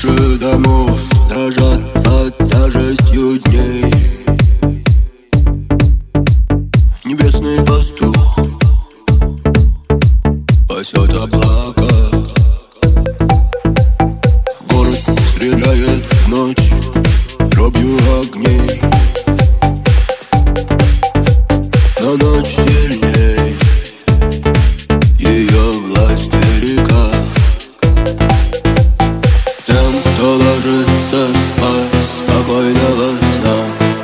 Крыши домов дрожат под тяжестью дней. Небесный пастух пасет облака. Город стреляет в ночь дробью огней. Но ночь сильней, ее власть велика. Тем, кто ложится спать, спокойного сна.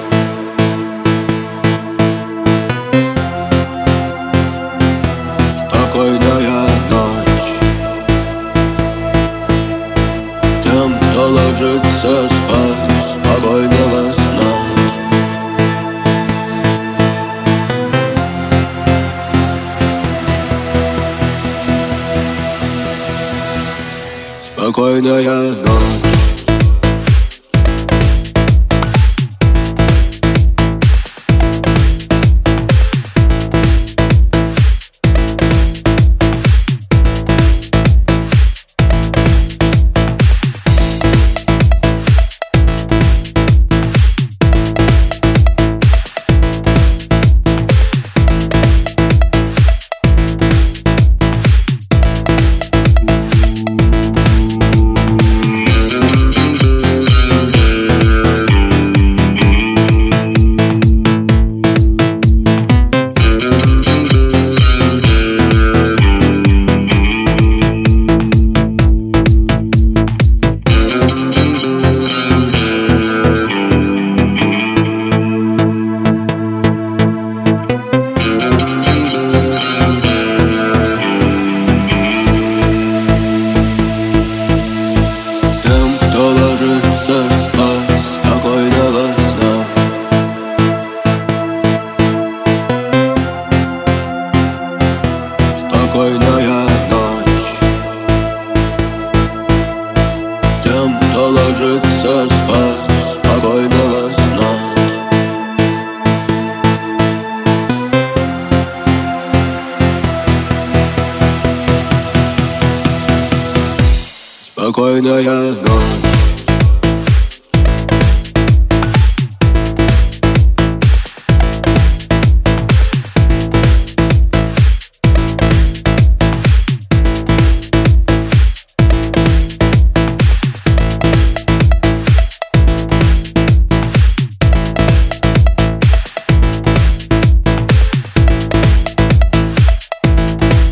Спокойная ночь. Тем, кто ложится спать, спокойного сна. Спокойная ночь. Спать, спокойного сна. Спокойная ночь. Тем, кто ложится спать, спокойного сна. Спокойная ночь.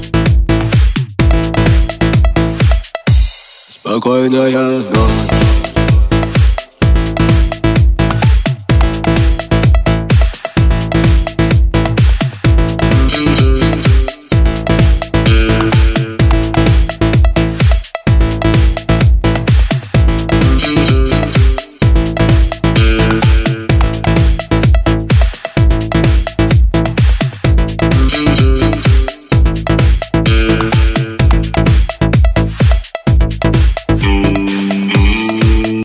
Спокойная ночь.